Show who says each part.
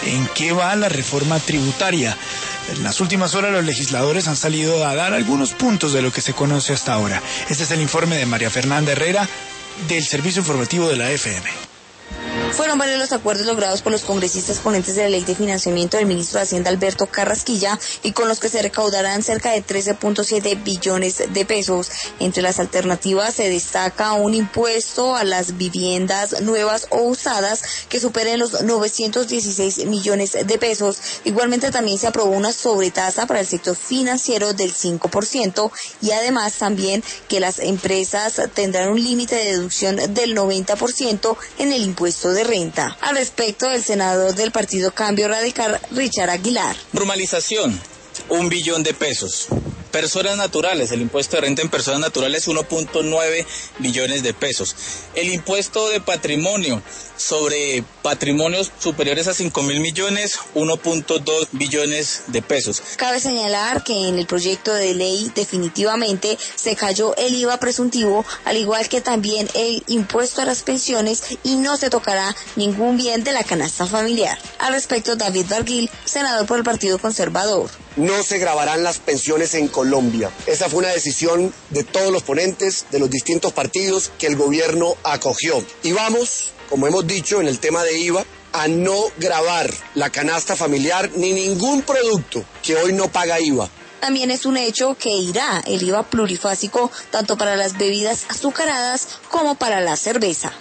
Speaker 1: ¿En qué va la reforma tributaria? En las últimas horas los legisladores han salido a dar algunos puntos de lo que se conoce hasta ahora. Este es el informe de María Fernanda Herrera del Servicio Informativo de la FM.
Speaker 2: Fueron varios los acuerdos logrados por los congresistas ponentes de la Ley de Financiamiento del ministro de Hacienda Alberto Carrasquilla y con los que se recaudarán cerca de 13.7 billones de pesos. Entre las alternativas se destaca un impuesto a las viviendas nuevas o usadas que superen los 916 millones de pesos. Igualmente también se aprobó una sobretasa para el sector financiero del 5% y además también que las empresas tendrán un límite de deducción del 90% en el impuesto de renta. Al respecto, el senador del Partido Cambio Radical, Richard Aguilar.
Speaker 3: Normalización, 1 billón de pesos. Personas naturales, el impuesto de renta en personas naturales, 1.9 billones de pesos. El impuesto de patrimonio sobre patrimonios superiores a 5.000 millones, 1.2 billones de pesos.
Speaker 2: Cabe señalar que en el proyecto de ley definitivamente se cayó el IVA presuntivo, al igual que también el impuesto a las pensiones, y no se tocará ningún bien de la canasta familiar. Al respecto, David Barguil, senador por el Partido Conservador.
Speaker 4: No se gravarán las pensiones en Colombia. Esa fue una decisión de todos los ponentes, de los distintos partidos que el gobierno acogió. Y vamos, como hemos dicho en el tema de IVA, a no gravar la canasta familiar ni ningún producto que hoy no paga IVA.
Speaker 2: También es un hecho que irá el IVA plurifásico tanto para las bebidas azucaradas como para la cerveza.